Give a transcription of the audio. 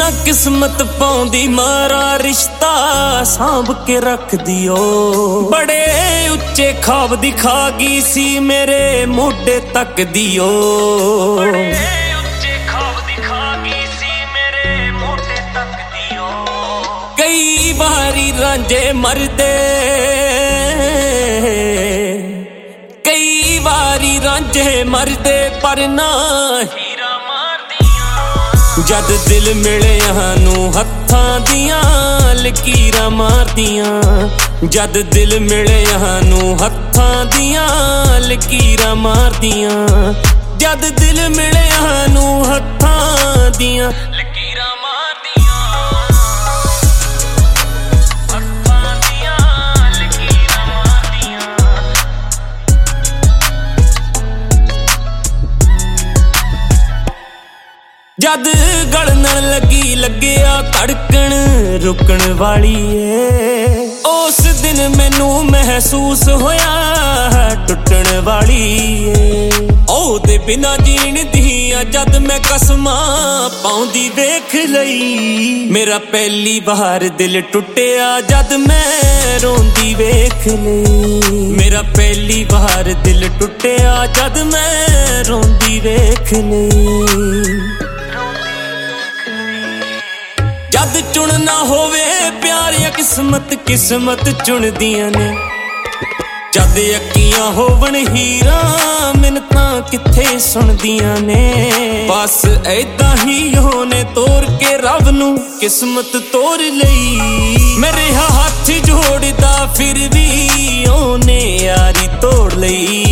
ਨਾ ਕਿਸਮਤ ਪਾਉਂਦੀ ਮਾਰਾ ਰਿਸ਼ਤਾ ਸਾਂਭ ਕੇ ਰੱਖਦੀ ਓ। ਬੜੇ ਉੱਚੇ ਖਾਬ ਦਿਖਾ ਗਈ ਸੀ ਮੇਰੇ ਮੋਢੇ ਤੱਕ ਦੀ ਓ। ਬੜੇ ਉੱਚੇ ਖਾਬ ਦਿਖਾ ਗਈ ਸੀ ਮੇਰੇ ਮੋਢੇ ਤੱਕ ਦੀ ਓ। ਕਈ ਵਾਰੀ ਰਾਂਝੇ ਮਰਦੇ, ਕਈ ਵਾਰੀ ਰਾਂਝੇ ਮਰਦੇ ਪਰ ਨਾ ਹੀਰਾ ਮਾਰਦੀਆਂ। ਜਦ ਦਿਲ ਮਿਲਿਆ ਨੂੰ ਹੱਥਾਂ ਦੀਆਂ ਲਕੀਰਾਂ ਮਾਰਦੀਆਂ। ਜਦ ਦਿਲ ਮਿਲਿਆ ਨੂੰ ਹੱਥਾਂ ਦੀਆਂ ਲਕੀਰਾਂ ਮਾਰਦੀਆਂ। ਜਦ ਦਿਲ ਮਿਲਿਆ ਨੂੰ ਹੱਥਾਂ ਦੀਆਂ ਲਕੀਰਾਂ ਮਾਰਦੀਆਂ। ਹੱਥਾਂ ਦੀਆਂ ਲਕੀਰਾਂ ਮਾਰਦੀਆਂ। ਜਦ ਗਲਣ ਲੱਗੀ ਲੱਗਿਆ ਧੜਕਣ ਰੁਕਣ ਵਾਲੀ ਏ। ਉਸ ਦਿਨ ਮੈਨੂੰ ਮਹਿਸੂਸ ਹੋਇਆ ਟੁੱਟਣ ਵਾਲੀ ਏ। ਉਹਦੇ ਬਿਨਾ ਜੀਣ ਦੀਆਂ ਜਦ ਮੈਂ ਕਸਮਾਂ ਪਾਉਂਦੀ ਵੇਖ ਲਈ। ਮੇਰਾ ਪਹਿਲੀ ਵਾਰ ਦਿਲ ਟੁੱਟਿਆ ਜਦ ਮੈਂ ਰੋਂਦੀ ਵੇਖ ਲਈ। ਮੇਰਾ ਪਹਿਲੀ ਵਾਰ ਦਿਲ ਟੁੱਟਿਆ ਜਦ ਮੈਂ ਰੋਂਦੀ ਵੇਖ ਲਈ। ਜਦ ਚੁਣਨਾ ਹੋਵੇ ਪਿਆਰੀਆਂ ਕਿਸਮਤ ਕਿਸਮਤ ਚੁਣਦੀਆਂ ਨੇ। ਜਦ ਅੱਖੀਆਂ ਹੋਵਣ ਹੀਰਾਂ ਮਿੰਨਤਾਂ ਕਿੱਥੇ ਸੁਣਦੀਆਂ ਨੇ। ਬਸ ਏਦਾਂ ਹੀ ਉਹਨੇ ਤੋਰ ਕੇ ਰੱਬ ਨੂੰ ਕਿਸਮਤ ਤੋਰ ਲਈ। ਮੇਰੇ ਹੱਥ ਜੋੜਦਾ ਫਿਰ ਵੀ ਉਹਨੇ ਯਾਰੀ ਤੋੜ ਲਈ।